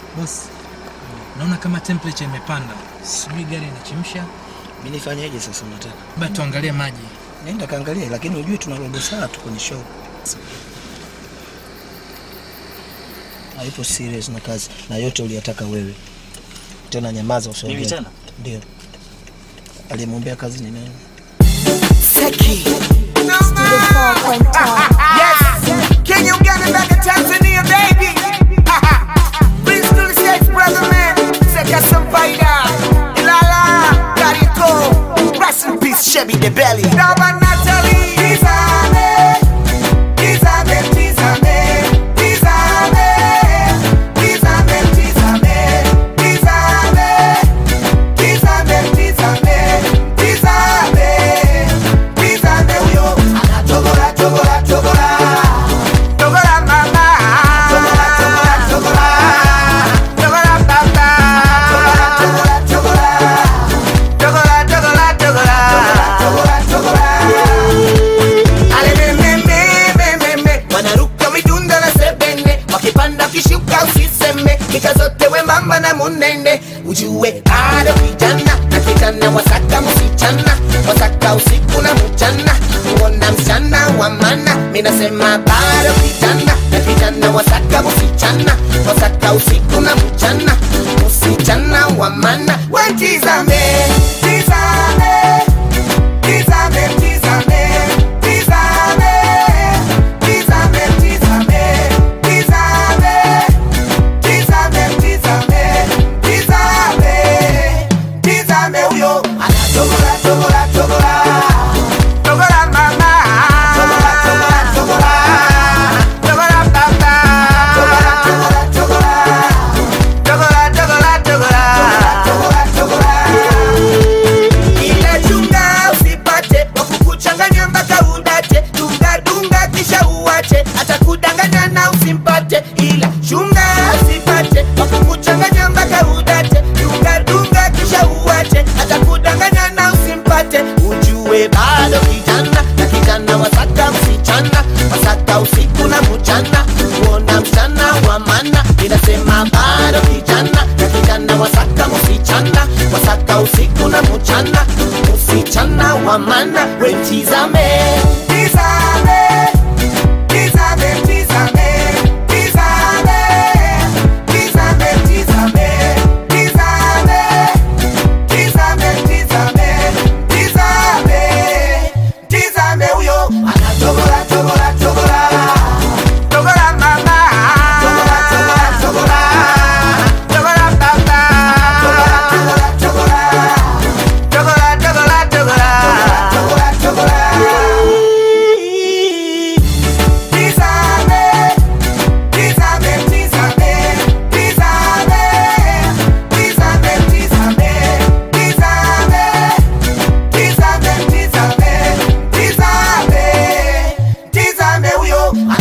Boss, naona kama temperature imepanda. Sijui gari inachemsha. Mimi nifanyeje sasa unataka? Bado tuangalie maji. Nenda kaangalie, lakini unajui tuna robo saa tu kwenye show. Haipo serious na kazi na yote uliyataka wewe. Tena nyamaza usiongee. Mimi tena? Ndio. Alimwambia kazi ni nani? Seki. Yes. Can you get it back in Tanzania, baby? Please do the stage, brother man. Seka Sampaida. Ilala. Kariko. Rest in peace, Chevy the Belly. Daba Natalie. Tizame. Tizame, tizame. Tizame. Tizame, tizame. Tizame. Tizame, tizame. Tizame. Tizame uyo. Chogora, chogora, chogora. Chogora mama. Chogora, chogora, chogora. Chogora papa. Chogora, chogora. Chogora, chogora, chogora. Chogora, chogora. Ale me. Wanaruka midunda na sebene. Wakipanda kishuka usiseme. Kika zote we mama na munene. Ujue bado kijana. Na kijana wasaka msichana. Wasaka usiku na mchana. Uona msichana wa maana. Mina sema bado kijana. Na kijana wasaka msichana. Wasaka usiku na mchana. Msichana wa maana. Wetizame. Tizame. Tizame, tizame. Tizame. Tizame, tizame. Tizame. Tizame, tizame. Tizame. Tizame uyo. Chogora, chogora, chogora. Chogora mama. Chogora, chogora, chogora. Chogora papa. Chogora, chogora, chogora. Chogora, chogora, chogora. Chogora, chogora. Ile chunga usipate wakukuchanganya mpaka udate. Dunga kisha uwache atakudanganya na usimpate. Ila chunga usipate wakukuchanganya mpaka udate. Dunga kisha uwache atakudanganya na usimpate. Ujue bado kijana na kijana wasaka msichana. Wasaka usiku na mchana. Uona msichana wa maana. Inasema bado kijana na kijana wasaka msichana. Wasaka usiku na mchana. Msichana wa maana. Wetizame. Tizame. Tizame, tizame. Tizame. Tizame, tizame. Tizame. Tizame, tizame. Tizame. Tizame uyo. Chogora, chogora, chogora. Chogora mama. Chogora, chogora, chogora. Chogora papa. Chogora, chogora, chogora. Chogora, chogora, chogora. Chogora, chogora. Tizame. Tizame, tizame. Tizame. Tizame, tizame. Tizame. Tizame, tizame. Tizame. Tizame uyo.